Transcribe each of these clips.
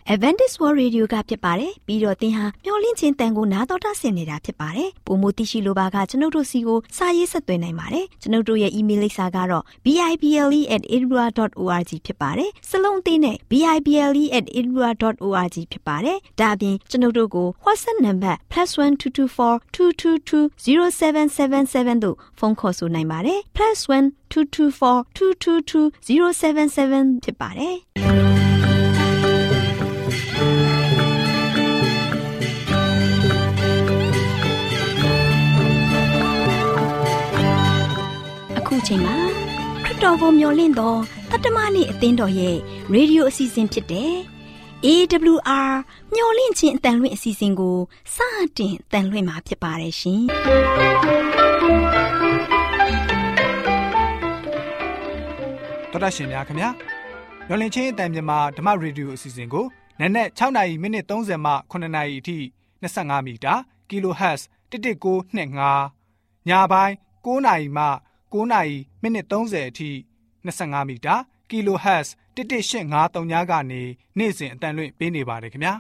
Adventist World Radio ကဖြစ်ပါတယ်ပြီးတော့သင်ဟာမျော်လင့်ခြင်းတန်ကိုနားတော်တာဆင်နေတာဖြစ်ပါတယ်ပုံမသိရှိလိုပါကကျွန်ုပ်တို့စီကိုစာရေးဆက်သွင်းနိုင်ပါတယ်ကျွန်ုပ်တို့ရဲ့ email လိပ်စာကတော့ bible@edinburgh.org ဖြစ်ပါတယ်စလုံးအသေးနဲ့ bible@edinburgh.org ဖြစ်ပါတယ်ဒါအပြင်ကျွန်ုပ်တို့ကို WhatsApp နံပါတ် +1 224 222 0777 တို့ဖုန်းခေါ်ဆိုနိုင်ပါတယ် +1 224 222 0777 ဖြစ်ပါတယ်အခုချိန်မှာခရစ်တော်ကိုမျှော်လင့်သောတတ္တမနေ့အသင်းတော်ရဲ့ရေဒီယိုအစီအစဉ်ဖြစ်တဲ့ AWR မျှော်လင့်ခြင်းအတန်လွင့်အစီအစဉ်ကိုစတင်တန်လွင့်မှာဖြစ်ပါတယ်ရှင်။တော်တာရှင်များခင်ဗျာမျှော်လင့်ခြင်းအတန်မြန်မာဓမ္မရေဒီယိုအစီအစဉ်ကိုနက်နက်6နာရီမိနစ်30မှ9နာရီအထိ25မီတာ kHz 11925ညပိုင်း9နာရီမှ9နာရီမိနစ်30အထိ25မီတာ kHz 11853ညကနေနေ့စဉ်အတန်လွင့်ပေးနေပါတယ်ခင်ဗျာ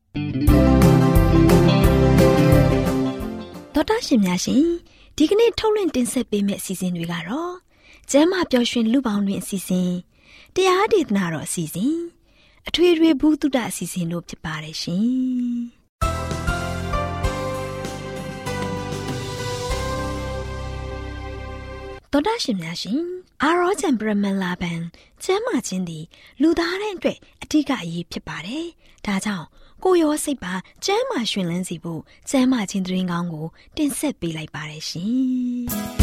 တော်တာရှင်များရှင်ဒီကနေ့ထုတ်လွှင့်တင်ဆက်ပေးမယ့်အစီအစဉ်တွေကတော့ကျမ်းမာပျော်ရွှင်လူပေါင်းတွင်အစီအစဉ်တရားဒေသနာတော်အစီအစဉ်အထွေထွေဘုဒ္ဓအစီအစဉ်တို့ဖြစ်ပါတယ်ရှင်တော်တာရှင်များရှင်အာရောချံပရမန်လာဘန်ကျမ်းမာခြင်းသည်လူသားတိုင်းအတွက်အထူးအရေးဖြစ်ပါတယ်ဒါကြောင့်ကိုယ်ရောစိတ်ပါကျမ်းမာရှင်လန်းစီဖို့ကျမ်းမာခြင်းသတင်းကောင်းကိုတင်ဆက်ပေးလိုက်ပါတယ်ရှင်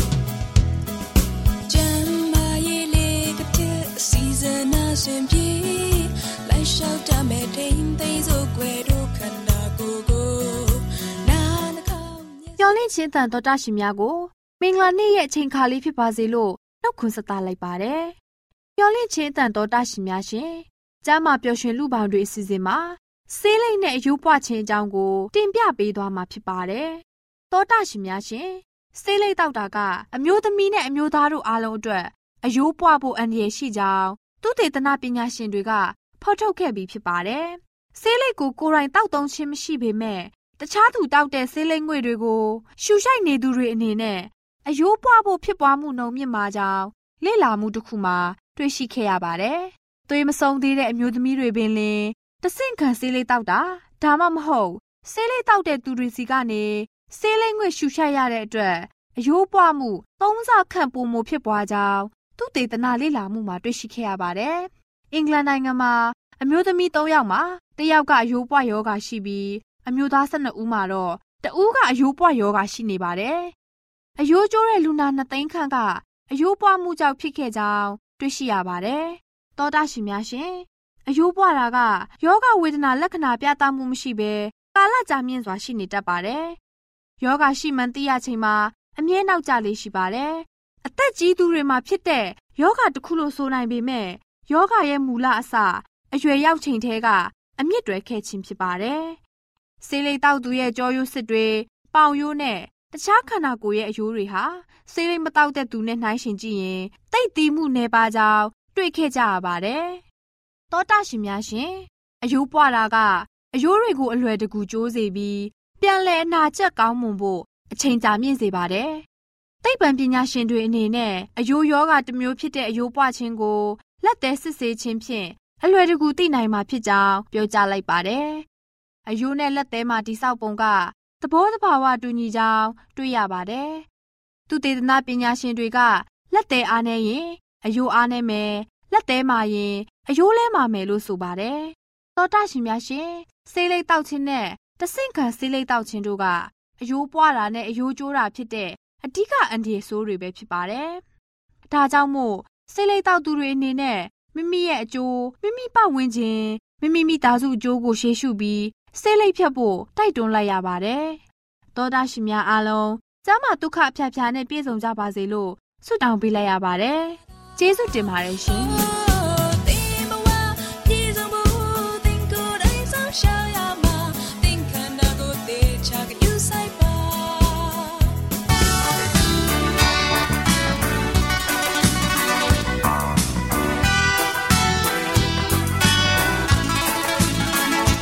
ကျမ်းမာရေးလေးကတဲ့စီဇနာရှင်ပြေလိုက်လျှောက်တမဲ့ထိန်သိမ်းစို့ွယ်တို့ခန္ဓာကိုယ်ကိုနာနှကောင်းညော်လင့်ခြင်းတန်တော်တာရှင်များကိုမင်္ဂလာနေ့ရဲ့အချိန်ခါလေးဖြစ်ပါစေလို့နှုတ်ခွန်းဆက်သလိုက်ပါတယ်။မျှော်လင့်ခြင်းအတန်တော်တာရှင်များရှင်ကျမ်းမာပျော်ရွှင်လူပေါင်းတွေအစီအစဉ်မှာဆေးလိပ်နဲ့အယိုးပွားခြင်းအကြောင်းကိုတင်ပြပေးသွားမှာဖြစ်ပါတယ်။တော်တာရှင်များရှင်ဆေးလိပ်တောက်တာကအမျိုးသမီးနဲ့အမျိုးသားတို့အားလုံးအတွက်အယိုးပွားဖို့အန္တရာယ်ရှိကြောင်းသုတေသနပညာရှင်တွေကဖော်ထုတ်ခဲ့ပြီးဖြစ်ပါတယ်။ဆေးလိပ်ကိုကိုယ်တိုင်တောက်သုံးခြင်းမရှိပေမဲ့တခြားသူတောက်တဲ့ဆေးလိပ်ငွေ့တွေကိုရှူရှိုက်နေသူတွေအနေနဲ့အယိုးပွားဖို့ဖြစ်ပွားမှုနှုန်းမြင့်မာကြောင်းလေ့လာမှုတစ်ခုမှာတွေ့ရှိခဲ့ရပါတယ်။သွေးမဆုံးသေးတဲ့အမျိုးသမီးတွေပင်လင်တဆင့်ခံဆေးလိပ်တောက်တာဒါမှမဟုတ်ဆေးလိပ်တောက်တဲ့သူတွေစီကနေဆေးလိပ်ငွေ့ရှူရှိုက်ရတဲ့အတွက်အယိုးပွားမှု3ဆခန့်ပိုမိုဖြစ်ပွားကြောင်းသုတေသနလေ့လာမှုမှာတွေ့ရှိခဲ့ရပါတယ်။အင်္ဂလန်နိုင်ငံမှာအမျိုးသမီး3ယောက်မှာ1ယောက်ကအယိုးပွားရောဂါရှိပြီးအမျိုးသား12ဦးမှာတော့တဦးကအယိုးပွားရောဂါရှိနေပါတယ်။အယိုးကျိုးတဲ့လူနာ2သိန်းခန့်ကအယိုးပွားမှုကြောင့်ဖြစ်ခဲ့ကြောင်းတွေ့ရှိရပါတယ်။သောတာရှင်များရှင်အယိုးပွားတာကယောဂဝေဒနာလက္ခဏာပြသမှုမရှိဘဲကာလကြာမြင့်စွာရှိနေတတ်ပါတယ်။ယောဂရှိမှန်သိရချိန်မှာအမြဲနောက်ကျလေးရှိပါတယ်။အသက်ကြီးသူတွေမှာဖြစ်တဲ့ယောဂတစ်ခုလို့ဆိုနိုင်ပေမဲ့ယောဂရဲ့မူလအစအရွယ်ရောက်ချိန်တည်းကအမြင့်တွယ်ခဲ့ခြင်းဖြစ်ပါတယ်။ဆေးလိပ်တောက်သူရဲ့ကြောရိုးစစ်တွေပေါင်ရိုးနဲ့တခြားခန္ဓာကိုယ်ရဲ့အယိုးတွေဟာဆေးလိပ်မတောက်တဲ့သူနဲ့နှိုင်းယှဉ်ကြည့်ရင်တိတ်သီးမှုနေပါကြောင်းတွေ့ခဲ့ကြရပါတယ်။သောတာရှင်များရှင်အယိုးပွားတာကအယိုးတွေကိုအလွယ်တကူကျိုးစေပြီးပြန်လည်အနာကျက်ကောင်းမွန်ဖို့အချိန်ကြာမြင့်စေပါတယ်။သိပ္ပံပညာရှင်တွေအနေနဲ့အယိုးယောဂတစ်မျိုးဖြစ်တဲ့အယိုးပွားခြင်းကိုလက်သေးစစ်ဆေးခြင်းဖြင့်အလွယ်တကူသိနိုင်မှာဖြစ်ကြောင်းပြောကြားလိုက်ပါတယ်။အယိုးနဲ့လက်သေးမှာတိဆောက်ပုံကသဘောတဘာဝတူညီကြောင်းတွေ့ရပါတယ်။သုတေသနပညာရှင်တွေကလက်သေးအားနေရင်အယိုးအားနေမယ်လက်သေးမှာရင်အယိုးလဲမှာမယ်လို့ဆိုပါတယ်။သောတာရှင်များရှင်ဆေးလိပ်တောက်ခြင်းနဲ့တဆင့်ခံဆေးလိပ်တောက်ခြင်းတို့ကအယိုးပွားတာနဲ့အယိုးကျိုးတာဖြစ်တဲ့အဓိကအန္တရာယ်ဆိုးတွေပဲဖြစ်ပါတယ်။ဒါကြောင့်မို့ဆေးလိပ်တောက်သူတွေအနေနဲ့မိမိရဲ့အကျိုးမိမိပတ်ဝန်းကျင်မိမိသားစုအကျိုးကိုရှေ့ရှုပြီးဆေးလိပ်ဖြတ်ဖို့တိုက်တွန်းလိုက်ရပါတယ်။သောတာရှင်များအားလုံးကျမ်းမာဒုက္ခအဖျားဖျားနဲ့ပြည့်စုံကြပါစေလို့ဆုတောင်းပေးလိုက်ရပါတယ်။ကျေးဇူးတင်ပါတယ်ရှင်။ကျ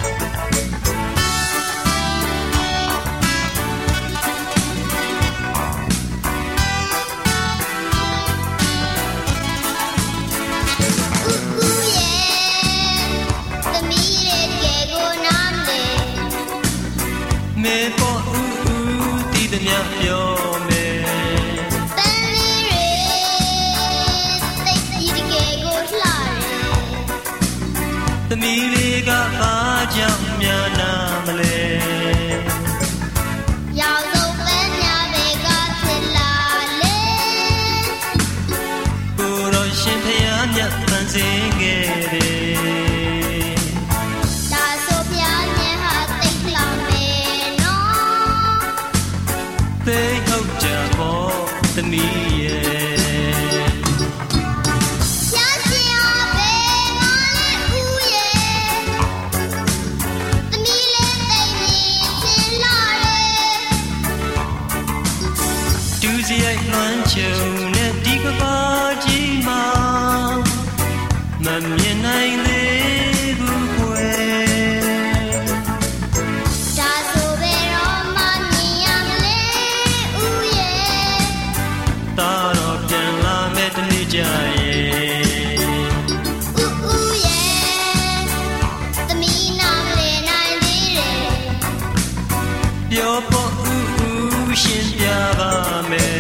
မေပေါ်ဦးတီးသည်များပြောမယ်သမီးလေးကဘာကြောင့်များနာမလဲရောက်ဆုံးပဲများပဲကဖြစ်လာလေကိုရောရှင်ဖျားမြတ်ပန်းစင်ခဲ့တယ်ဒါဆိုဖျားမြတ်ဟာသိလောင်မယ်နော်သိဟုတ်ကြပေါ့သမီးရဲ့လွမ်းချုံနဲ့ဒီကဘာကြီးမှာမမြင်နိုင်သေးဘူးကွယ်ဒါဆိုဘယ်တော့မှမြင်ရမလဲဦးရဲ့တာတော့ပြန်လာမဲ့တနေ့ကြရဲ့ဦးရဲ့သမီးနာမလဲနိုင်သေးတယ်ပြောဖို့ဦးရှင်ပြပါမယ်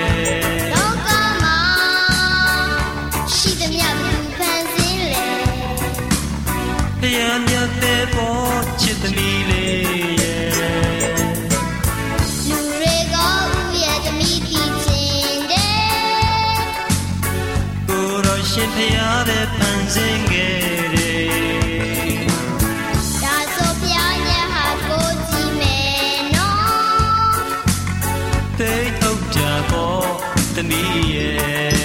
ပေါ်ချစ်သမီးလေးရဲ့လူတွေကဦးရဲ့သမီးဖြစ်ခြင်းတဲ့ကိုရောရှင်ဖျားပဲပန်းစင်ခဲ့တယ်ဒါဆိုဖျားရဲ့ဟာကိုကြည့်မယ်နော်သိဟုတ်ကြပေါ့သမီးရဲ့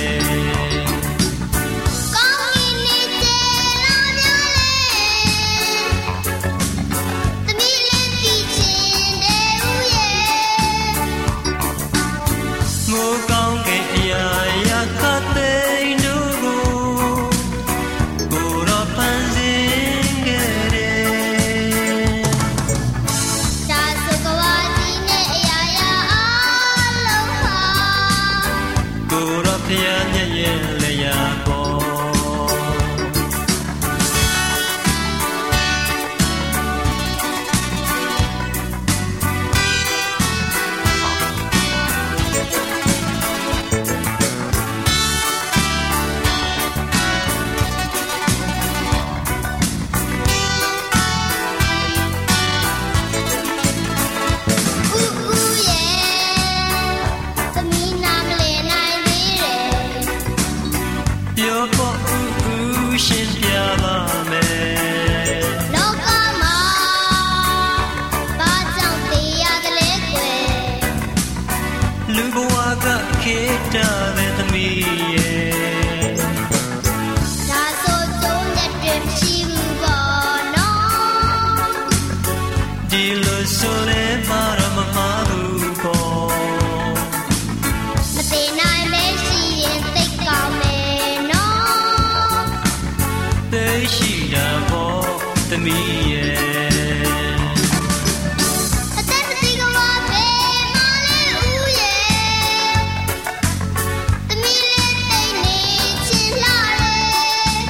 သမီးရဲ့အသက်မသိကဘာပဲမလေးဦးရဲ့သမီးလေးတိတ်နေချင်လာတယ်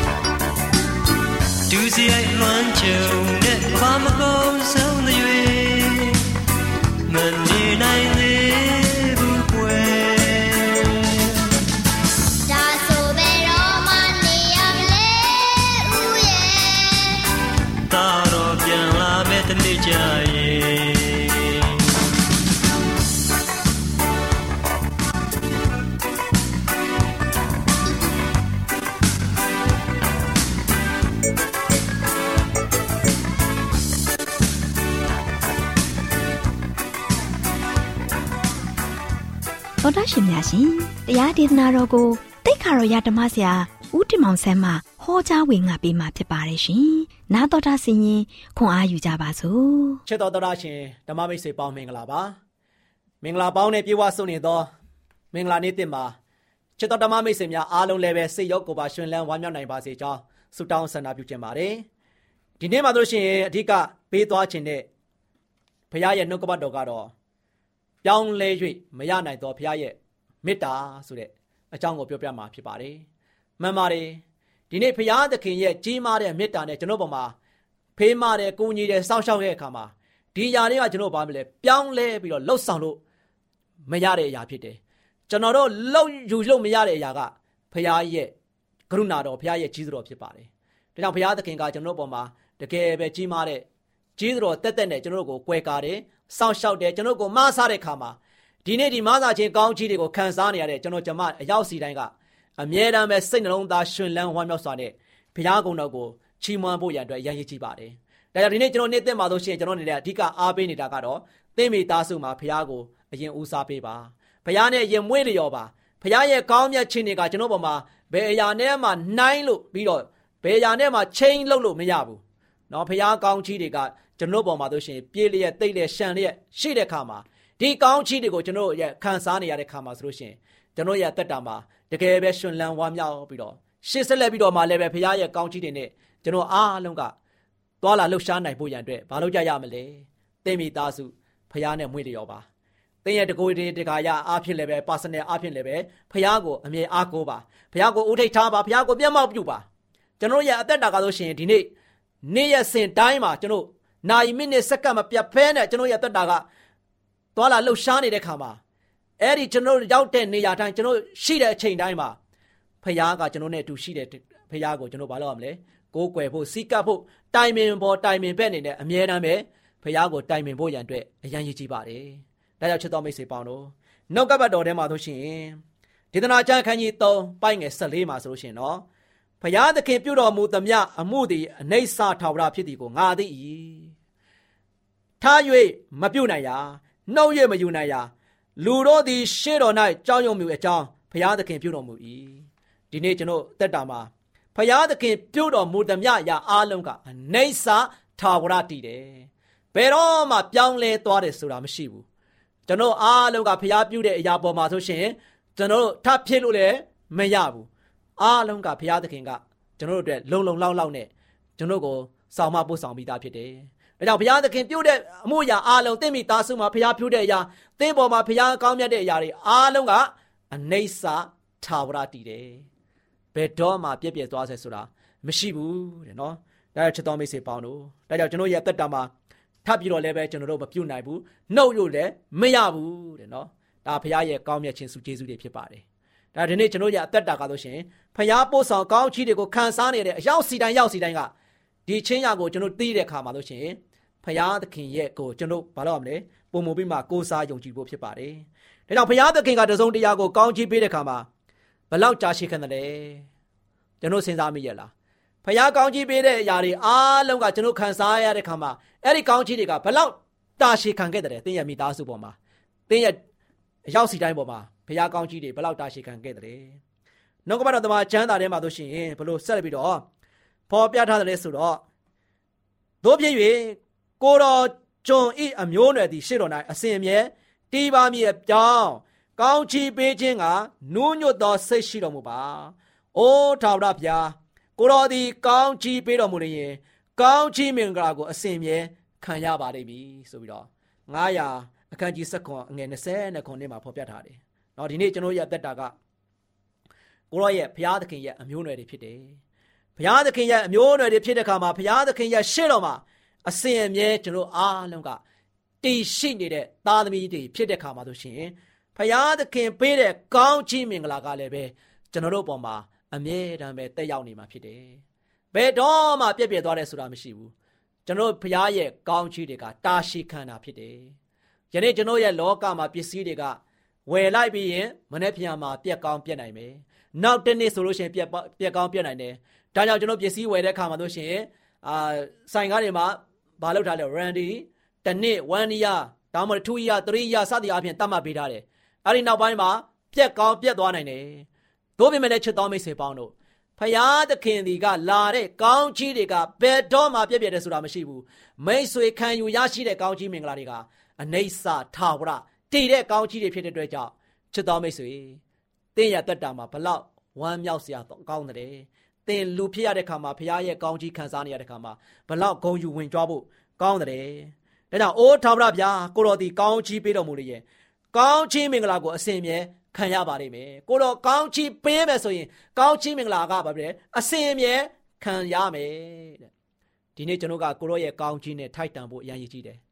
ဒူစီအိုက်လွမ်းချုံနဲ့ဘာမကုန်ဆုံးdeမနေနိုင်သေးဘူးကွယ်ဒါဆိုဘယ်တော့မှနေရမလဲဦးရဲ့တာတော့ပြန်လာမဲ့တနေ့ကြရဲ့တော်တာရှင်များရှင်တရားဒေသနာတော်ကိုတိတ်ခါတော်ရဓမ္မဆရာဦးတင်မောင်ဆန်းမှဟောကြားဝင်ငါပေးมาဖြစ်ပါတယ်ရှင်။နာတော်တာဆင်ရင်ခွန်အားယူကြပါစို့။ချစ်တော်တာရှင်ဓမ္မမိတ်ဆွေပေါင်းမင်္ဂလာပါ။မင်္ဂလာပေါင်းနဲ့ပြေဝဆုံနေသောမင်္ဂလာနေ့တင်မှာချစ်တော်ဓမ္မမိတ်ဆွေများအားလုံးလည်းပဲစိတ်ရောကိုယ်ပါရှင်လန်းဝမ်းမြောက်နိုင်ပါစေကြောင်းဆုတောင်းဆန္ဒပြုချင်ပါတယ်။ဒီနေ့မှာတို့ရှင်အဓိကပေးသွားခြင်းတဲ့ဘုရားရဲ့နှုတ်ကပတ်တော်ကတော့ပြောင်းလဲ၍မရနိုင်သောဘုရားရဲ့မေတ္တာဆိုတဲ့အကြောင်းကိုပြောပြမှာဖြစ်ပါတယ်။မှန်ပါတယ်။ဒီနေ့ဘုရားသခင်ရဲ့ကြီးမားတဲ့မေတ္တာနဲ့ကျွန်တော်ပေါ်မှာဖေးမာတဲ့ကိုကြီးတဲ့စောင့်ရှောက်ရဲ့အခါမှာဒီຢာတွေကကျွန်တော်ဘာမလဲပြောင်းလဲပြီးတော့လှုပ်ဆောင်လို့မရတဲ့အရာဖြစ်တယ်ကျွန်တော်တို့လှုပ်ယူလို့မရတဲ့အရာကဖခင်ရဲ့ကရုဏာတော်ဖခင်ရဲ့ကြီးစွာတော်ဖြစ်ပါတယ်ဒါကြောင့်ဖခင်သခင်ကကျွန်တော်တို့ပေါ်မှာတကယ်ပဲကြီးမားတဲ့ကြီးစွာတော်တက်တက်နဲ့ကျွန်တော်တို့ကိုကွယ်ကာတယ်စောင့်ရှောက်တယ်ကျွန်တော်တို့ကိုမဆားတဲ့ခါမှာဒီနေ့ဒီမဆားခြင်းကောင်းချီးတွေကိုခံစားနေရတဲ့ကျွန်တော်ကျမအရောက်စီတိုင်းကအမြဲတမ်းပဲစိတ်နှလုံးသားရှင်လန်းဝမ်းမြောက်စွာနဲ့ဖခင်ကုံတော်ကိုချီးမွမ်းဖို့ရန်အတွက်ရည်ရည်ကြည့်ပါတယ်ဒါကြောင့်ဒီနေ့ကျွန်တော်နေ့သစ်မှာဆိုရှင်ကျွန်တော်နေတဲ့အဓိကအားပေးနေတာကတော့သင်မိသားစုမှာဖခင်ကိုအရင်ဦးစားပေးပါဖခင်နဲ့ရင်မွေးလျော်ပါဖခင်ရဲ့ကောင်းမြတ်ခြင်းတွေကကျွန်တော်ပေါ်မှာဘယ်အရာနဲ့မှနှိုင်းလို့ပြီးတော့ဘယ်အရာနဲ့မှချိန်လို့လို့မရဘူးเนาะဖခင်ကောင်းချီးတွေကကျွန်တော်ပေါ်မှာဆိုရှင်ပြေးလျက်တိတ်လျက်ရှံလျက်ရှိတဲ့ခါမှာဒီကောင်းချီးတွေကိုကျွန်တော်ရဲ့ခံစားနေရတဲ့ခါမှာဆိုလို့ရှင်ကျွန်တော်ရဲ့တက်တာမှာတကယ်ပဲရှင်လန်းဝါမြောက်ပြီးတော့ရှေ့ဆက်လက်ပြီးတော့မှလည်းပဲဖခင်ရဲ့ကောင်းချီးတွေနဲ့ကျွန်တော်အားလုံးကသွားလာလှုပ်ရှားနိုင်ဖို့ရန်အတွက်ဘာလုပ်ကြရမလဲသင်မိသားစုဖခင်နဲ့မွေးလျော်ပါသင်ရဲ့တကိုယ်တကာရအားဖြင့်လည်းပဲ personal အားဖြင့်လည်းပဲဖခင်ကိုအမြဲအားကိုးပါဖခင်ကိုဦးထိပ်ထားပါဖခင်ကိုမျက်မှောက်ပြုပါကျွန်တော်ရဲ့အသက်တာကဆိုရှင်ဒီနေ့နေ့ရက်စဉ်တိုင်းမှာကျွန်တော်နိုင်မိနစ်စက္ကန့်မပြတ်ဖဲနဲ့ကျွန်တော်ရဲ့အသက်တာကသွားလာလှုပ်ရှားနေတဲ့ခါမှာအဲ့ဒီကျွန်တော်ရောက်တဲ့နေရာတိုင်းကျွန်တော်ရှိတဲ့အချိန်တိုင်းမှာဖခင်ကကျွန်တော်နဲ့အတူရှိတဲ့ဖခင်ကိုကျွန်တော်ဘာလုပ်ရမလဲကိုးကွယ်ဖို့စီကပ်ဖို့တိုင်ပင်ပေါ်တိုင်ပင်ဘက်နေတဲ့အမြဲတမ်းပဲဖခင်ကိုတိုင်ပင်ဖို့ရန်အတွက်အရန်ရည်ကြည်ပါတယ်ဒါကြောင့်ချစ်တော်မိတ်ဆွေပေါင်းတို့နှုတ်ကပတ်တော်ထဲမှာဆိုရှင်ဒေသနာကျမ်းခန်းကြီး3ပိုင်းငယ်14မှာဆိုလို့ရှင်နော်ဖခင်သခင်ပြုတော်မူသမျှအမှုသည်အနိစ္စထာဝရဖြစ်သည်ကိုငါသိ၏ထား၍မပြုနိုင်ရာနှုတ်၍မယူနိုင်ရာလူတို့သည်ရှေ့တော်၌ကြောက်ရွံ့မှုအကြောင်းဖခင်သခင်ပြုတော်မူ၏ဒီနေ့ကျွန်တော်တက်တာမှာဖခင်သခင်ပြုတော်မူသမျှရာအားလုံးကအနိစ္စထာဝရတည်တယ်ဘယ်တော့မှပြောင်းလဲသွားတယ်ဆိုတာမရှိဘူးကျွန်တော်အားလုံးကဖျားပြုတဲ့အရာပေါ်မှာဆိုရှင်ကျွန်တော်ထပ်ဖြစ်လို့လည်းမရဘူးအားလုံးကဖျားသခင်ကကျွန်တော်တို့အတွက်လုံလုံလောက်လောက်နဲ့ကျွန်တော်ကိုဆောင်မပို့ဆောင်ပြီးသားဖြစ်တယ်ဒါကြောင့်ဖျားသခင်ပြုတဲ့အမှုရာအားလုံးသင်မိသားစုမှာဖျားပြုတဲ့အရာသင်ပေါ်မှာဖျားကောင်းမြတ်တဲ့အရာတွေအားလုံးကအနိစ္စထာဝရတည်တယ်ဘယ်တော့မှပြည့်ပြည့်သွားစေဆိုတာမရှိဘူးတဲ့နော်ဒါချစ်တော်မိတ်ဆွေပေါင်းတို့ဒါကြောင့်ကျွန်တော်ရဲ့အသက်တာမှာထပ်ပြီးတော့လည်းပဲကျွန်တော်တို့မပြုတ်နိုင်ဘူးနှုတ်လို့လည်းမရဘူးတဲ့နော်ဒါဖခင်ရဲ့ကောင်းမြတ်ခြင်းစုကျေးဇူးတွေဖြစ်ပါတယ်ဒါဒီနေ့ကျွန်တော်ရဲ့အသက်တာကဆိုရှင်ဖခင်ပို့ဆောင်ကောင်းချီးတွေကိုခံစားနေတဲ့အရောက်စီတိုင်းရောက်စီတိုင်းကဒီချင်းရာကိုကျွန်တော်သိတဲ့အခါမှာဆိုရှင်ဖခင်သခင်ရဲ့ကိုကျွန်တော်ဘာလို့ရမလဲပုံမပြီးမှကိုးစားယုံကြည်ဖို့ဖြစ်ပါတယ်ဒါကြောင့်ဖခင်သခင်ကတစုံတရာကိုကောင်းချီးပေးတဲ့အခါမှာဘလောက်ကြာရှည်ခံတယ်ကျွန်တော်စဉ်းစားမိရလားဖခင်ကောင်းချီးပေးတဲ့အရာတွေအားလုံးကကျွန်တော်ခံစားရတဲ့ခါမှာအဲ့ဒီကောင်းချီးတွေကဘလောက်တာရှည်ခံခဲ့တယ်သင်ရဲ့မိသားစုပေါ်မှာသင်ရဲ့အရောက်စီတိုင်းပေါ်မှာဖခင်ကောင်းချီးတွေဘလောက်တာရှည်ခံခဲ့တယ်နှုတ်ကပတ်တော်သမားကျမ်းစာထဲမှာဆိုရှင်ဘလို့ဆက်ပြီးတော့ဖော်ပြထားတယ်ဆိုတော့တို့ဖြစ်၍ကိုတော်ကျွန်ဤအမျိုးနွယ်သည်ရှေ့တော်၌အစဉ်အမြဲတီးပါမည်အကြောင်းကောင်းချီးပေးခြင်းကနူးညွတ်သောစိတ်ရှိတော်မူပါအိုးထာဝရဘုရားကိုတော်သည်ကောင်းချီးပေးတော်မူလျင်ကောင်းချီးမင်္ဂလာကိုအစဉ်အမြဲခံရပါလိမ့်မည်ဆိုပြီးတော့900အခန်းကြီး7အငယ်20ခုနှစ်မှာဖော်ပြထားတယ်။နော်ဒီနေ့ကျွန်တော်ရဲ့အသက်တာကကိုရောရဲ့ဘုရားသခင်ရဲ့အမျိုးအနွယ်တွေဖြစ်တယ်။ဘုရားသခင်ရဲ့အမျိုးအနွယ်တွေဖြစ်တဲ့အခါမှာဘုရားသခင်ရဲ့ရှေ့တော်မှာအစဉ်အမြဲကျွန်တော်အားလုံးကတည်ရှိနေတဲ့သားသမီးတွေဖြစ်တဲ့အခါမှာဆိုရှင်ဘုရားသခင်ပေးတဲ့ကောင်းချီးမင်္ဂလာကလည်းပဲကျွန်တော်တို့ပေါ်မှာအမြဲတမ်းပဲတက်ရောက်နေမှာဖြစ်တယ်။ဘယ်တော့မှပြည့်ပြည့်သွားတယ်ဆိုတာမရှိဘူး။ကျွန်တော်ဘုရားရဲ့ကောင်းချီးတွေကတာရှည်ခံတာဖြစ်တယ်။ယနေ့ကျွန်တော်ရဲ့လောကမှာပစ္စည်းတွေကဝယ်လိုက်ပြီးရင်မနေ့ပြန်မှာပြက်ကောင်းပြက်နိုင်မယ်။နောက်တစ်နေ့ဆိုလို့ရှိရင်ပြက်ကောင်းပြက်နိုင်တယ်။ဒါကြောင့်ကျွန်တော်ပစ္စည်းဝယ်တဲ့အခါမှာဆိုရှင်ဆိုင်ကားတွေမှာဘာလုပ်ထားလဲ Randy တစ်နေ့1 year ဒါမှမဟုတ်2 year 3 year စသည်အပြင်တတ်မှတ်ပေးထားတယ်။အဲဒီနောက်ပိုင်းမှာပြက်ကောင်းပြက်သွားနိုင်တယ်။တို့ပြင်မဲ့ချစ်တော်မိတ်ဆွေပေါင်းတို့ဖယားသခင်ဒီကလာတဲ့ကောင်းချီးတွေကဘယ်တော့မှပြည့်ပြည့်တယ်ဆိုတာမရှိဘူးမိတ်ဆွေခံယူရရှိတဲ့ကောင်းချီးမင်္ဂလာတွေကအနိစ္စထာဝရတည်တဲ့ကောင်းချီးတွေဖြစ်တဲ့အတွက်ကြောင့်ချစ်တော်မိတ်ဆွေသင်ရတတ်တာမှာဘလောက်ဝမ်းမြောက်စရာကောင်းတယ်သင်လူဖြစ်ရတဲ့ခါမှာဖယားရဲ့ကောင်းချီးခံစားနေရတဲ့ခါမှာဘလောက်ဂုဏ်ယူဝင်ကြွားဖို့ကောင်းတယ်ဒါကြောင့်အိုးထာဝရဗျာကိုတော်ဒီကောင်းချီးပေးတော်မူလေရဲ့ကောင်းချီးမင်္ဂလာကိုအစဉ်အမြဲခံရပါလိမ့်မယ်ကိုတော့ကောင်းချီးပေးမယ်ဆိုရင်ကောင်းချီးမင်္ဂလာကဘာပဲအစဉ်အမြဲခံရမယ်တဲ့ဒီနေ့ကျွန်တော်ကကိုတော့ရဲ့ကောင်းချီးနဲ့ထိုက်တန်ဖို့အရန်ရည်ကြည့်တယ်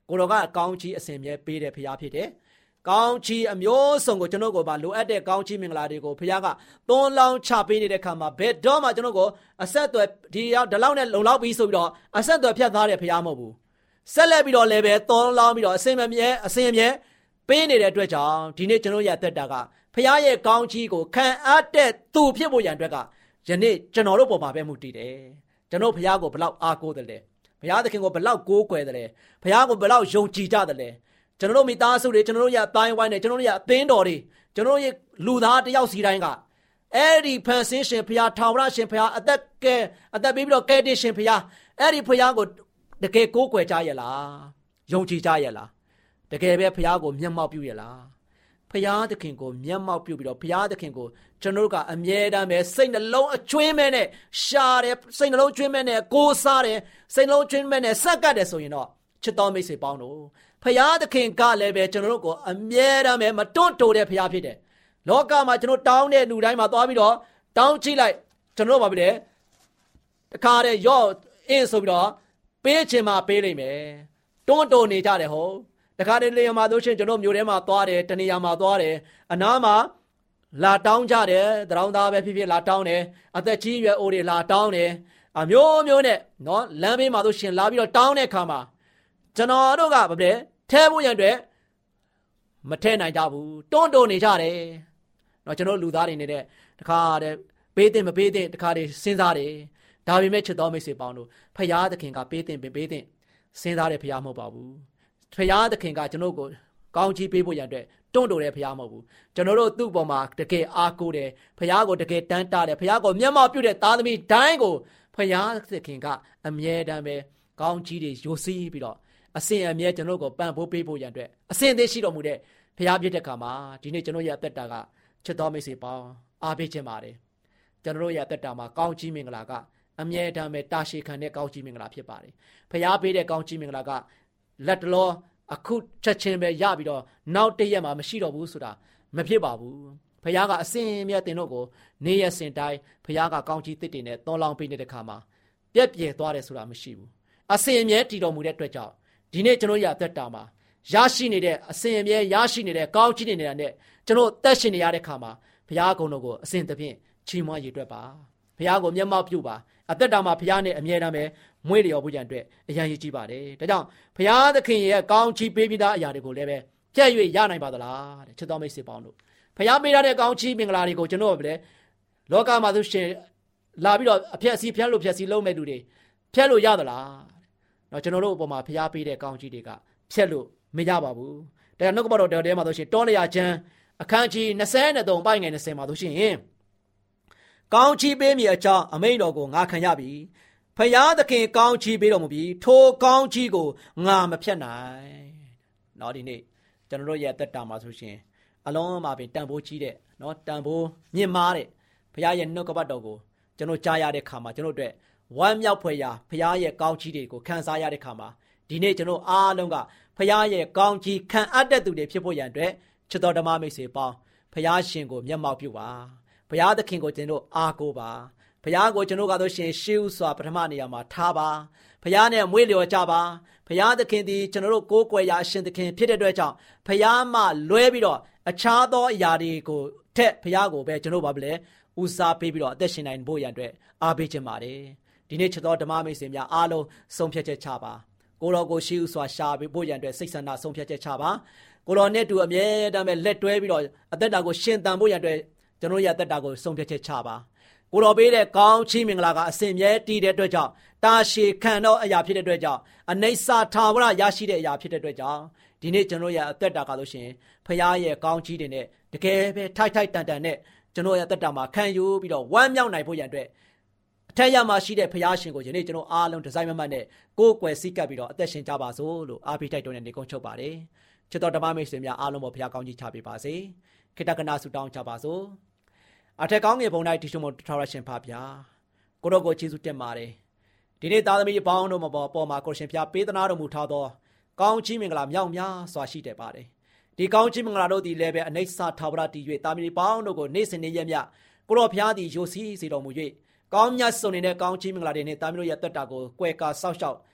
ကိုတော်ကကောင်းချီးအစဉ်မြဲပေးတဲ့ဖရားဖြစ်တယ်ကောင်းချီးအမျိုးစုံကိုကျွန်တော်ကိုပါလိုအပ်တဲ့ကောင်းချီးမင်္ဂလာတွေကိုဖရားကသွန်းလောင်းချပေးနေတဲ့ခါမှာဘယ်တော့မှကျွန်တော်ကိုအဆက်အသွယ်ဒီလောက်နဲ့လုံလောက်ပြီးဆိုပြီးတော့အဆက်အသွယ်ဖြတ်သားတဲ့ဖရားမဟုတ်ဘူးဆက်လက်ပြီးတော့လည်းပဲသွန်းလောင်းပြီးတော့အစဉ်အမြဲပေးနေတဲ့အတွက်ကြောင့်ဒီနေ့ကျွန်တော်ရဲ့အသက်တာကဖရားရဲ့ကောင်းချီးကိုခံအပ်တဲ့သူဖြစ်ဖို့ရန်အတွက်ကယနေ့ကျွန်တော်တို့ပေါ်မှာပဲမှုတည်တယ်ကျွန်တော်ဖရားကိုဘလောက်အားကိုးတယ်လဲဘုရားသခင်ကိုဘလောက်ကိုးကွယ်တယ်လဲဘုရားကိုဘလောက်ယုံကြည်ကြတယ်လဲကျွန်တော်တို့မိသားစုတွေကျွန်တော်တို့ရဲ့အတိုင်းဝိုင်းတွေကျွန်တော်တို့ရဲ့အသင်းတော်တွေကျွန်တော်တို့ရဲ့လူသားတယောက်စီတိုင်းကအဲ့ဒီဖန်ဆင်းရှင်ဘုရားထာဝရရှင်ဘုရားအသက်ပေးပြီးတော့ကယ်တင်ရှင်ဘုရားအဲ့ဒီဘုရားကိုတကယ်ကိုးကွယ်ကြရဲ့လားယုံကြည်ကြရဲ့လားတကယ်ပဲဘုရားကိုမျက်မှောက်ပြုရဲ့လားဘုရားသခင်ကိုမျက်မှောက်ပြုပြီးတော့ဘုရားသခင်ကိုကျွန်တော်တို့ကအမြဲတမ်းပဲစိတ်နှလုံးအကျွင်းမဲ့နဲ့ရှာတယ်စိတ်နှလုံးကျွင်းမဲ့နဲ့ကိုးစားတယ်စိတ်နှလုံးကျွင်းမဲ့နဲ့ဆက်ကပ်တယ်ဆိုရင်တော့ချစ်တော်မိတ်ဆွေပေါင်းတို့ဘုရားသခင်ကလည်းပဲကျွန်တော်တို့ကိုအမြဲတမ်းပဲမတွန့်တိုတဲ့ဘုရားဖြစ်တယ်လောကမှာကျွန်တော်တောင်းတဲ့လူတိုင်းမှာသွားပြီးတော့တောင်းကြည့်လိုက်ကျွန်တော်တို့ပါပြီလေတခါတည်းရော့အင်းဆိုပြီးတော့ပေးချင်မှပေးလိမ့်မယ်တွန့်တိုနေကြတယ်ဟုတ်တခါတည်းလေမှာတို့ချင်းကျွန်တော်မျိုးထဲမှာသွားတယ်တနေရာမှာသွားတယ်အနားမှာလာတောင်းကြတယ်တရောင်းသားပဲဖြစ်ဖြစ်လာတောင်းတယ်အသက်ကြီးရွယ်အိုတွေလာတောင်းတယ်အမျိုးနဲ့နော်လမ်းဘေးမှာတို့ရှင်လာပြီးတော့တောင်းတဲ့ခါမှာကျွန်တော်တို့ကဗတဲ့ထဲဖို့ရန်အတွက်မထဲနိုင်ကြဘူးတွန့်တိုနေကြတယ်နော်ကျွန်တော်လူသားတွေနေတဲ့တခါတည်းပေးတဲ့မပေးတဲ့တခါတည်းစဉ်းစားတယ်ဒါပေမဲ့ချစ်တော်မိတ်ဆွေပေါင်းတို့ဖယားသခင်ကပေးတဲ့ပေးတဲ့စဉ်းစားတဲ့ဖယားမဟုတ်ပါဘူးဖယားသခင်ကကျွန်တော်ကိုကောင်းချီးပေးဖို့ရန်အတွက်တွန့်တိုတဲ့ဖယားမဟုတ်ဘူးကျွန်တော်တို့သူ့ပေါ်မှာတကယ်အားကိုးတယ်ဖယားကိုတကယ်တန်းတားတယ်ဖယားကိုမျက်မှောက်ပြုတဲ့သားသမီးတိုင်းကိုဖယားသခင်ကအမြဲတမ်းပဲကောင်းချီးတွေယိုစီးပြီးတော့အစဉ်အမြဲကျွန်တော်ကိုပံ့ပိုးပေးဖို့ရန်အတွက်အစဉ်သေးရှိတော်မူတဲ့ဖယားပြည့်တဲ့ခါမှာဒီနေ့ကျွန်တော်ရဲ့အသက်တာကချစ်တော်မိတ်ဆွေပေါင်းအားပေးခြင်းပါတယ်ကျွန်တော်ရဲ့အသက်တာမှာကောင်းချီးမင်္ဂလာကအမြဲတမ်းပဲတာရှည်ခံတဲ့ကောင်းချီးမင်္ဂလာဖြစ်ပါတယ်ဖယားပေးတဲ့ကောင်းချီးမင်္ဂလာကလက်တလောအခုချက်ချင်းပဲရပြီးတော့နောက်တရက်မှမရှိတော့ဘူးဆိုတာမဖြစ်ပါဘူးဖယားကအစဉ်အမြဲတင်တို့ကိုနေရစင်တိုင်းဖယားကကောင်းချီးတစ်တင်နဲ့သွန်လောင်းပေးနေတဲ့ခါမှာပြက်ပြဲသွားတယ်ဆိုတာမရှိဘူးအစဉ်အမြဲတည်တော်မူတဲ့အတွက်ကြောင့်ဒီနေ့ကျွန်တော်ရအသက်တာမှာရရှိနေတဲ့အစဉ်အမြဲရရှိနေတဲ့ကောင်းချီးနေတဲ့နဲ့ကျွန်တော်သက်ရှင်နေရတဲ့ခါမှာဘုရားကုံတော်ကိုအစဉ်တစ်ဖြင့်ချီးမွမ်းရည်တွက်ပါဘုရားကိုမျက်မှောက်ပြုပါအသက်တာမှာဘုရားနဲ့အမြဲတမ်းပဲမွေးလျော်ဖို့ကြံအတွက်အရန်ရည်ကြီးပါတယ်ဒါကြောင့်ဘုရားသခင်ရဲ့ကောင်းချီးပေးပြီးသားအရာတွေကိုလည်းပဲပြည့်၍ရနိုင်ပါသလားတဲ့ချစ်တော်မိတ်ဆွေပေါင်းတို့ဘုရားပေးထားတဲ့ကောင်းချီးမင်္ဂလာတွေကိုကျွန်တော်လည်းလောကမှာဆိုရှင်လာပြီးတော့အဖြက်စီးဖြတ်လို့လုံးမဲ့လူတွေဖြတ်လို့ရသလားတော့ကျွန်တော်တို့အပေါ်မှာဘုရားပေးတဲ့ကောင်းချီးတွေကဖြတ်လို့မရပါဘူးဒါကြောင့်နှုတ်ကပတ်တော်တဲမှာဆိုရှင်တောလျာကျမ်းအခန်းကြီး23ပိုင်းငယ်20မှာဆိုရှင်ကောင်းချီးပေးမိအကြောင်းအမိန့်တော်ကိုငါခံရပြီဖယားသခင်ကောင်းချီးပေးတော်မူပြီးထိုကောင်းချီးကိုငါမဖြတ်နိုင်เนาะဒီနေ့ကျွန်တော်တို့ရဲ့သက်တာမှာဆိုရှင်အလုံးမှာပင်တန်ဖိုးကြီးတဲ့เนาะတန်ဖိုးမြင့်မားတဲ့ဖယားရဲ့နှုတ်ကပတ်တော်ကိုကျွန်တော်ကြားရတဲ့ခါမှာကျွန်တော်တို့ဝမ်းမြောက်ဖွယ်ရာဖယားရဲ့ကောင်းချီးတွေကိုခံစားရတဲ့ခါမှာဒီနေ့ကျွန်တော်အားလုံးကဖယားရဲ့ကောင်းချီးခံအပ်တဲ့သူတွေဖြစ်ဖို့ရန်အတွက်ချစ်တော်ဓမ္မမိတ်ဆွေပေါင်းဖယားရှင်ကိုမျက်မှောက်ပြုပါဘုရားသခင်ကိုကျွန်တော်အားကိုးပါဘုရားကိုကျွန်တော်ကတော့ရှင်ရှေးဥစွာပထမနေရာမှာထားပါဘုရားနဲ့မွေးလျော်ကြပါဘုရားသခင်ဒီကျွန်တော်တို့ကိုးကွယ်ရာအရှင်သခင်ဖြစ်တဲ့အတွက်ကြောင့်ဘုရားမှလွဲပြီးတော့အခြားသောအရာတွေကိုထက်ဘုရားကိုပဲကျွန်တော်ဘာလဲဦးစားပေးပြီးတော့အသက်ရှင်နိုင်ဖို့ရန်အတွက်အားပေးခြင်းပါတယ်ဒီနေ့ချစ်တော်ဓမ္မမိတ်ဆွေများအားလုံးဆုံးဖြတ်ချက်ချပါကိုတော်ကိုရှေးဥစွာရှာပေးဖို့ရန်အတွက်စိတ်ဆန္ဒဆုံးဖြတ်ချက်ချပါကိုတော်နဲ့တူအမြဲတမ်းပဲလက်တွဲပြီးတော့အသက်တာကိုရှင်သန်ဖို့ရန်အတွက်ကျွန်တော်ရဲ့အသက်တာကိုဆုံးဖြတ်ချက်ချပါကိုတော်ပေးတဲ့ကောင်းချီးမင်္ဂလာကအစဉ်မြဲတည်တဲ့အတွက်ကြောင့်တာရှည်ခံသောအရာဖြစ်တဲ့အတွက်ကြောင့်အနိစ္စထာဝရရရှိတဲ့အရာဖြစ်တဲ့အတွက်ကြောင့်ဒီနေ့ကျွန်တော်ရဲ့အသက်တာကလို့ရှိရင်ဖခင်ရဲ့ကောင်းချီးတွေနဲ့တကယ်ပဲထိုက်တန်နဲ့ကျွန်တော်ရဲ့အသက်တာမှာခံယူပြီးတော့ဝမ်းမြောက်နိုင်ဖို့ရန်အတွက်အထက်ရမှာရှိတဲ့ဖခင်ရှင်ကိုယနေ့ကျွန်တော်အားလုံးဒီဇိုင်းမတ်နဲ့ကိုယ်ကွယ်စည်းကပ်ပြီးတော့အသက်ရှင်ကြပါစို့လို့အားပေးတိုက်တွန်းနေကုန်းချုပ်ပါတယ်ချစ်တော်ဓမ္မမိတ်ဆွေများအားလုံးပေါ်ဖခင်ကောင်းချီးချပေးပါစေခေတ္တကနာဆုတောင်းကြပါစို့အထက်ကောင်းငယ်ဘုံ၌တည်ရှိမှုထောက်ရရှင်ဖပါကိုတော်ကိုကျေးဇူးတင်ပါတယ်ဒီနေ့သားသမီးအပေါင်းတို့မှာပေါ်မှာကိုရှင်ဖျားပေးသနာတော်မူထားသောကောင်းချီးမင်္ဂလာမြောက်များစွာရှိတယ်ပါတယ်ဒီကောင်းချီးမင်္ဂလာတို့သည်လည်းပဲအနိစ္စထာဝရတည်၍သားသမီးအပေါင်းတို့ကိုနေ့စဉ်နေ့ရက်မြကိုတော်ဖျားသည်ယိုစီးစေတော်မူ၍ကောင်းမြတ်ဆုံးနေတဲ့ကောင်းချီးမင်္ဂလာတွေနဲ့သားသမီးတို့ရဲ့တက်တာကိုကွယ်ကာဆောက်ရှောက်ပ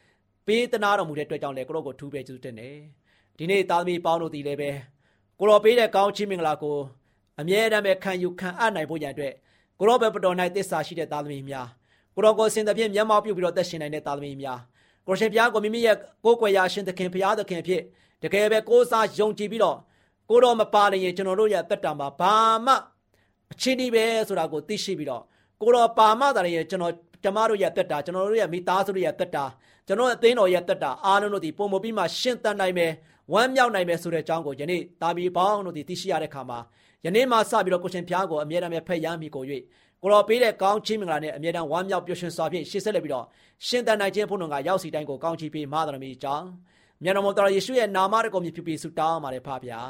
ပေးသနာတော်မူတဲ့အတွက်ကြောင့်လည်းကိုရောကိုထူးပဲကျေးဇူးတင်တယ်ဒီနေ့သားသမီးပေါင်းတို့ဒီလည်းပဲကိုရောပေးတဲ့ကောင်းချီးမင်္ဂလာကိုအမြဲတမ်းပဲခံယူခံအပ်နိုင်ဖို့ရန်အတွက်ကိုရောပဲပတော်၌သစ္စာရှိတဲ့သားသမီးများကိုရောကိုစင်သဖြင့်မျက်မှောက်ပြုပြီးတော့သက်ရှင်နိုင်တဲ့သားသမီးများကိုရှင်ဘုရားကိုမိမိရဲ့ကိုယ်ကွယ်ရာရှင်သခင်ဘုရားသခင်ဖြစ်တကယ်ပဲကိုးစားယုံကြည်ပြီးတော့ကိုတော်မပါရင်ကျွန်တော်တို့ရဲ့တက်တာမှာဘာမှအချင်းဒီပဲဆိုတာကိုသိရှိပြီးတော့ကိုတော်ပါမှသာရင်ကျွန်တော်ဓမ္မတို့ရဲ့တက်တာကျွန်တော်တို့ရဲ့မိသားစုတို့ရဲ့တက်တာကျွန်တော်အသင်းတော်ရဲ့တက်တာအားလုံးတို့ဒီပုံမပြီးမှရှင်းတတ်နိုင်မယ်ဝမ်းမြောက်နိုင်မယ်ဆိုတဲ့အကြောင်းကိုယနေ့တာမီပေါင်းတို့ဒီသိရှိရတဲ့ခါမှာယနေ့မှစပြီးတော့ကိုရှင်ဘုရားကိုအမြဲတမ်းဖက်ရမ်းပြီးကို၍ကိုတော်ပေးတဲ့ကောင်းချီးမင်္ဂလာနဲ့အမြဲတမ်းဝမ်းမြောက်ပျော်ရွှင်စွာဖြင့်ရှေ့ဆက်လက်ပြီးတော့ရှင်းတတ်နိုင်ခြင်းဖို့တော်ကရောက်စီတိုင်းကိုကောင်းချီးပေးမှာတော်မူကြောင်းမြတ်တော်မူတော်ယေရှုရဲ့နာမတော်ကိုမြည်ပြီးဆုတောင်းပါတယ်ဖပါဗျာ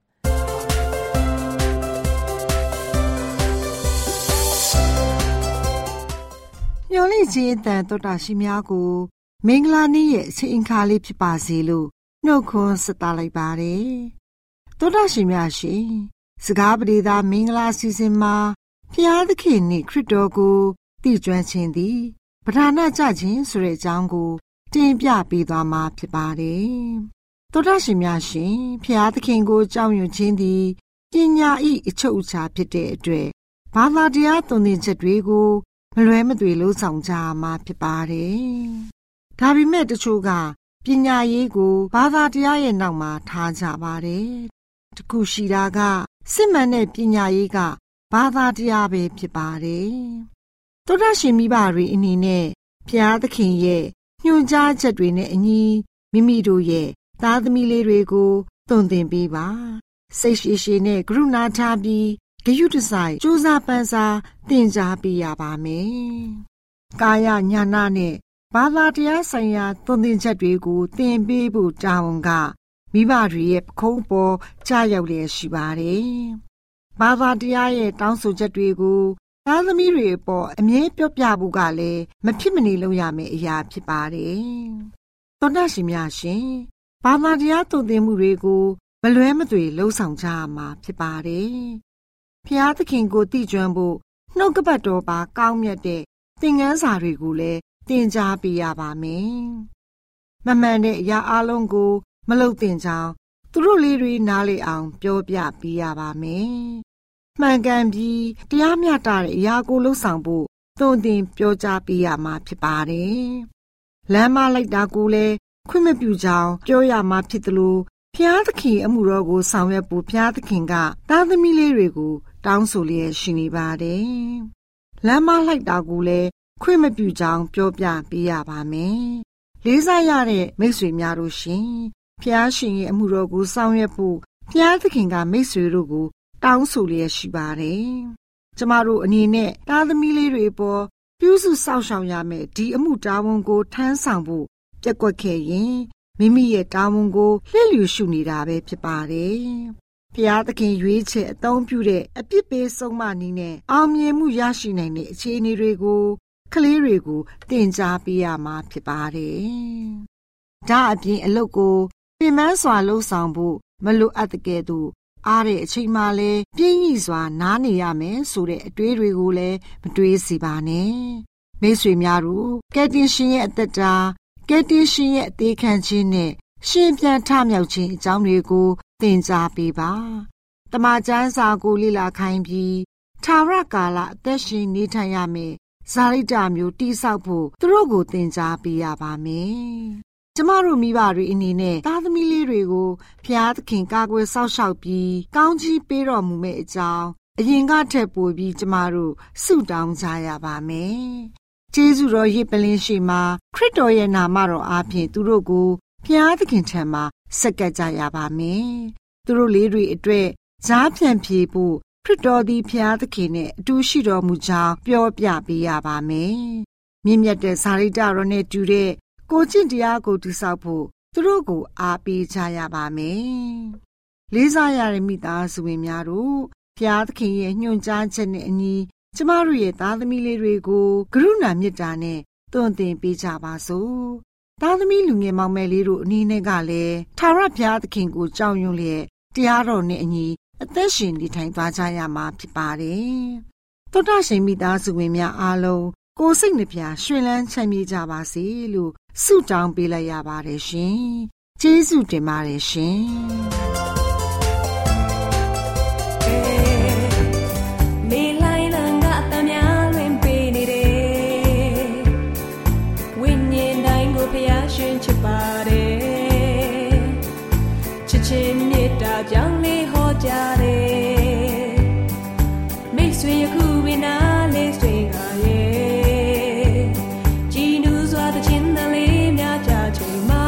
မျော်လင့်ခြင်းအတန်တော်တာရှိများကိုမင်္ဂလာနေ့ရဲ့အချိန်အခါလေးဖြစ်ပါစေလို့နှုတ်ခွန်းဆက်သလိုက်ပါတယ်တော်တာရှိများရှင်စကားပရိသမင်္ဂလာစီစဉ်မှာဖျားသခင်နှင့်ခရစ်တော်ကိုတည်ကျွမ်းခြင်းသည်ပဓာနကြခြင်းဆိုတဲ့အကြောင်းကိုတင်ပြပေးသွားမှာဖြစ်ပါတယ်တော်တာရှိများရှင်ဖျားသခင်ကိုကြောက်ရွံ့ခြင်းသည်ပညာ၏အချုပ်အခြာဖြစ်တဲ့အတွက်ဘာသာတရားသွန်သင်ချက်တွေကိုမလွဲမသွေလုံးဆောင်ကြမှာဖြစ်ပါတယ်။ဒါပေမဲ့တချို့ကပညာရေးကိုဘာသာတရားရဲ့နောက်မှာထားကြပါတယ်။တခုရှိတာကစစ်မှန်တဲ့ပညာရေးကဘာသာတရားပဲဖြစ်ပါတယ်။သောတာရှင်မိဘတွေအနေနဲ့ဘုရားသခင်ရဲ့ညွှန်ကြားချက်တွေနဲ့အညီမိမိတို့ရဲ့သားသမီးလေးတွေကိုသွန်သင်ပေးပါ။စိတ်ရှိရှိနဲ့ကရုဏာထားပြီးဂရုတစိုက်စူးစမ်းပန်းစားသင်ကြားပေးရပါမယ်။ကာယညာနာနဲ့ဘာသာတရားဆိုင်ရာသွန်သင်ချက်တွေကိုသင်ပေးဖို့တာဝန်ကမိဘတွေရဲ့ပခုံးပေါ်ကြားရောက်လျက်ရှိပါတယ်။ဘာသာတရားရဲ့တောင်းဆိုချက်တွေကိုသားသမီးတွေအပေါ်အမြဲပြောပြဖို့ကလည်းမဖြစ်မနေလုပ်ရမယ့်အရာဖြစ်ပါတယ်။သောတာရှင်များရှင်ဘာသာတရားသွန်သင်မှုတွေကိုမလွဲမသွေလှုံ့ဆော်ကြရမှာဖြစ်ပါတယ်။ဖျားသခင်ကိုတည်ကျွမ်းဖို့နှုတ်ကပတ်တော်ပါကောင်းမြတ်တဲ့သင်ခန်းစာတွေကိုလည်းသင်ကြားပေးရပါမယ်။မမှန်တဲ့အရာအလုံးကိုမလုပ်သင့်ကြောင်းသူတို့လေးတွေနားလေအောင်ပြောပြပေးရပါမယ်။မှန်ကန်ပြီးတရားမျှတတဲ့အရာကိုလှုပ်ဆောင်ဖို့သွန်သင်ပြောကြားပေးရမှာဖြစ်ပါတယ်။လမ်းမလိုက်တာကိုလည်းခွင့်မပြုကြောင်းပြောရမှာဖြစ်သလိုဖျားသခင်အမှုတော်ကိုဆောင်ရွက်ဖို့ဖျားသခင်ကသားသမီးလေးတွေကိုတောင်းဆိုလျက်ရှိနေပါတယ်။လမ်းမလိုက်တာကိုလည်းခွင့်မပြုကြောင်းပြောပြပေးရပါမယ်။လေးစားရတဲ့မိတ်ဆွေများတို့ရှင်ဖျားရှင်ရဲ့အမှုတော်ကိုဆောင်ရွက်ဖို့ဖျားသခင်ကမိတ်ဆွေတို့ကိုတောင်းဆိုလျက်ရှိပါတယ်။ကျမတို့အနေနဲ့သားသမီးလေးတွေပေါ်ပြုစုစောင့်ရှောက်ရမယ်ဒီအမှုတာဝန်ကိုထမ်းဆောင်ဖို့ပျက်ကွက်ခဲ့ရင်မိမိရဲ့တာဝန်ကိုလှည့်လည်ရှုနေတာပဲဖြစ်ပါတယ်။ဖျားသခင်ရွေးချယ်အသုံးပြုတဲ့အပြစ်ပေးဆုံးမနည်းနဲ့အောင်မြင်မှုရရှိနိုင်တဲ့အခြေအနေတွေကိုကလေးတွေကိုသင်ကြားပေးရမှာဖြစ်ပါတယ်။ဒါအပြင်အလုပ်ကိုပြင်ပန်းစွာလုပ်ဆောင်ဖို့မလိုအပ်တဲ့ကဲ့သို့အားတဲ့အချိန်မှလည်းပြင်းရစွာနားနေရမယ်ဆိုတဲ့အတွေးတွေကိုလည်းမတွေးစီပါနဲ့။မိတ်ဆွေများတို့ကယ်တင်ရှင်ရဲ့အသက်တာကယ်တင်ရှင်ရဲ့အသေးခံခြင်းနဲ့ရှင်ပြန်ထမြောက်ခြင်းအကြောင်းတွေကိုသင်ကြားပေးပါ။တမန်ကျမ်းစာကိုလေ့လာခိုင်းပြီးထာဝရကာလအသက်ရှင်နေထိုင်ရမယ်ဇာတိတမျိုးတိဆောက်ဖို့သူတို့ကိုသင်ကြားပေးရပါမယ်။ကျမတို့မိဘတွေအနေနဲ့သားသမီးလေးတွေကိုဖျားသခင်ကာကွယ်စောင့်ရှောက်ပြီးကောင်းချီးပေးတော်မူမယ့်အကြောင်းအရင်ကထက်ပိုပြီးကျမတို့ဆုတောင်းကြရပါမယ်။ကျေးဇူးတော်ရစ်ပလင်းရှိမှာခရစ်တော်ရဲ့နာမတော်အားဖြင့်သူတို့ကိုဖျားသခင်ထံမှာဆက်ကပ်ကြရပါမယ်။သူတို့လေးတွေအတွက်ဈာဖြန့်ဖြေဖို့ခရစ်တော်သည်ဖျားသခင်နဲ့အတူရှိတော်မူကြောင်းပြောပြပေးရပါမယ်။မြင့်မြတ်တဲ့ဇာတိတော်နဲ့တူတဲ့ကိုကျင့်တရားကိုတည်ဆောက်ဖို့သူတို့ကိုအားပေးကြရပါမယ်။လေးစားရတဲ့မိသားစုဝင်များတို့ဖျားသခင်ရဲ့ညွှန်ကြားချက်နဲ့အညီကျမတို့ရဲ့သားသမီးလေးတွေကိုကရုဏာမေတ္တာနဲ့သွန်သင်ပေးကြပါစို့။သားသမီးလူငယ်မောင်မယ်လေးတို့အနေနဲ့ကလည်းထာဝရဘုရားသခင်ကိုကြောက်ရွံ့လျက်တရားတော်နဲ့အညီအသက်ရှင်နေထိုင်သွားကြရမှာဖြစ်ပါတယ်။သောတာရှင်မိသားစုဝင်များအားလုံးကိုယ်စိတ်နှပြရှင်လန်းချမ်းမြေ့ကြပါစေလို့ဆုတောင်းပေးလိုက်ရပါတယ်ရှင်ကျေးဇူးတင်ပါတယ်ရှင်မေလိုင်းလန်ကအတများလွင်ပေးနေတယ်ဝိညာဉ်တိုင်းကိုဖျားရှင်ချစ်ပါတယ်ချစ်ချင်းမေတ္တာကြောင့်လေးဟောကြားတယ်မိတ်ဆွေယခုဝိနာလေးဆွေငါရဲ့ကြည်နူးစွာသခြင်းတလေးများကြချိန်မှာ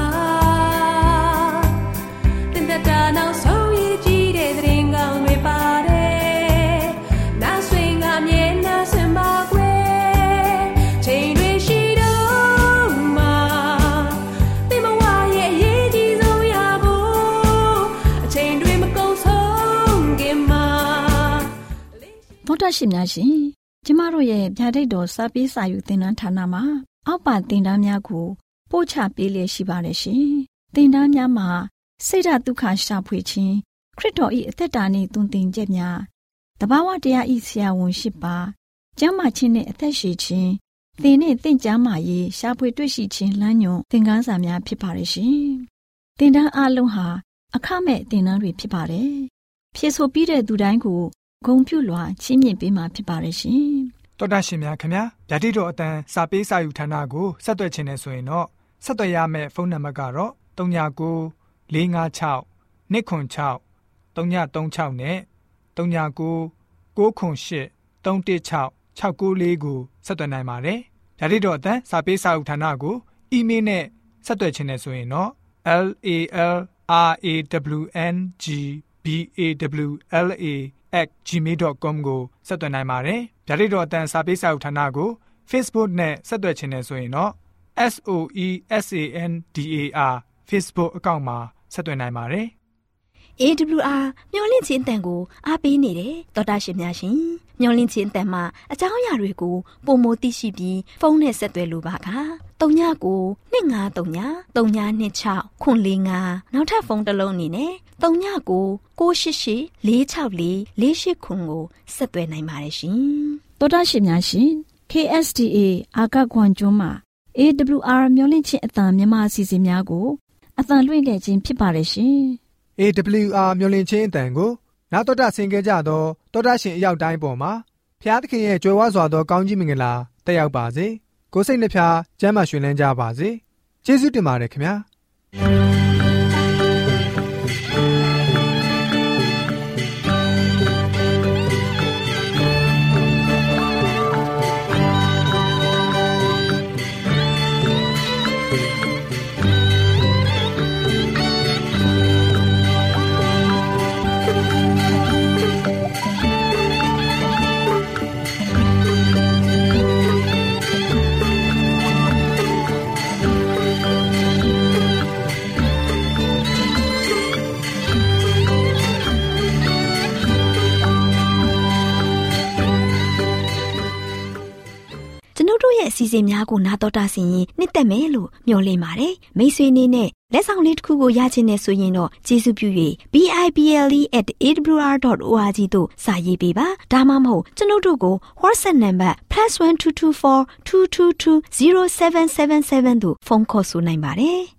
တင်တတာနောက်ဆုံးရည်ကြည်တဲ့သရင်ကောင်းတွေပါတယ်နာဆွေငါမြဲနာစင်ပါကွယ်ချိန်တွေရှိတော့မှာတင်မဝရဲ့အရေးကြီးဆုံးရဖို့အချိန်တွေမကုန်ဆုံးခင်မှာသောတာရှင်များရှင်ကျမတို့ရဲ့ဗျာဒိတ်တော်စာပေးစာယူသင်တန်းဌာနမှာအောက်ပါသင်တန်းများကိုပို့ချပေးလျက်ရှိပါတယ်ရှင်သင်တန်းများမှာစိတ်ဓာတ်ဒုက္ခရှာဖွေခြင်းခရစ်တော်၏အသက်တာနှင့်သွန်သင်ချက်များတဘာဝတရား၏ဆရာဝန်ရှိပါကျမ်းမာခြင်းနှင့်အသက်ရှိခြင်းသင်နှင့်သင်ကျမ်းမာရေးရှာဖွေတွေ့ရှိခြင်းလမ်းညွန်သင်ခန်းစာများဖြစ်ပါတယ်ရှင်သင်တန်းအလုံးဟာအခမဲ့သင်တန်းတွေဖြစ်ပါတယ်ဖြည့်ဆို့ပြီးတဲ့သူတိုင်းကိုဂုဏ်ပြုလွှာချီးမြှင့်ပေးမှာဖြစ်ပါတယ်ရှင်တော်တာရှင်များခင်ဗျာဗျာဒိတ်တော်အတန်းစာပေးစာယူဌာနကိုဆက်သွယ်ခြင်းနဲ့ဆိုရင်တော့ဆက်သွယ်ရမယ့်ဖုန်းနံပါတ်ကတော့39 656 296 336နဲ့39 98 316 694ကိုဆက်သွယ်နိုင်ပါတယ်ဗျာဒိတ်တော်အတန်းစာပေးစာယူဌာနကိုအီးမေးလ်နဲ့ဆက်သွယ်ခြင်းနဲ့ဆိုရင်တော့LALRAWNGBAWLA@gmail.com ကိုဆက်သွင်းနိုင်ပါတယ်။ဗျာဒိတ်တော်အတန်းစာပေးစာဥထာဏာကို Facebook နဲ့ဆက်သွယ်ခြင်းနဲ့ဆိုရင်တော့ SOESANDAR Facebook အကောင့်မှာဆက်သွင်းနိုင်ပါတယ်။ AWR မျော်လင့်ခြင်းအတန်ကိုအားပေးနေတယ်သောတာရှင်များရှင်မျော်လင့်ခြင်းအတန်မှာအကြောင်းအရာတွေကိုပုံမသိရှိပြီးဖုန်းနဲ့ဆက်သွယ်လိုပါက39 253 326 445နောက်ထပ်ဖုန်းတစ်လုံးအနေနဲ့39 688 464 489ကိုဆက်သွယ်နိုင်ပါတယ်ရှင်သောတာရှင်များရှင် KSTA အာကခွန်ကျွန်းမှာ AWR မျော်လင့်ခြင်းအတန်မြန်မာအစီအစဉ်များကိုအတန်လွှင့်ခဲ့ခြင်းဖြစ်ပါတယ်ရှင် AWR မျော်လင့်ခြင်းအတန်ကိုနာတော်တာဆင်ကြကြသောတောတာရှင်အရောက်တိုင်းပေါ်မှာဖျားသခင်ရဲ့ကြွယ်ဝစွာသောကောင်းကြီးမင်္ဂလာတက်ရောက်ပါစေကိုယ်စိတ်နှဖျားကျမ်းမာရွှင်လန်းကြပါစေကျေးဇူးတင်ပါတယ်ခင်ဗျာအစီအစဉ်များကိုနားတော်တာဆင်ရင်နှစ်သက်မယ်လို့မျှော်လင့်ပါတယ်မိတ်ဆွေအနေနဲ့လက်ဆောင်လေးတစ်ခုကိုရချင်နေဆိုရင်တော့ကျေးဇူးပြု၍ bible@awr.org သို့စာရေးပေးပါဒါမှမဟုတ်ကျွန်ုပ်တို့ကို WhatsApp နံပါတ် +1224 222 0777 သို့ဖုန်းခေါ်ဆိုနိုင်ပါတယ်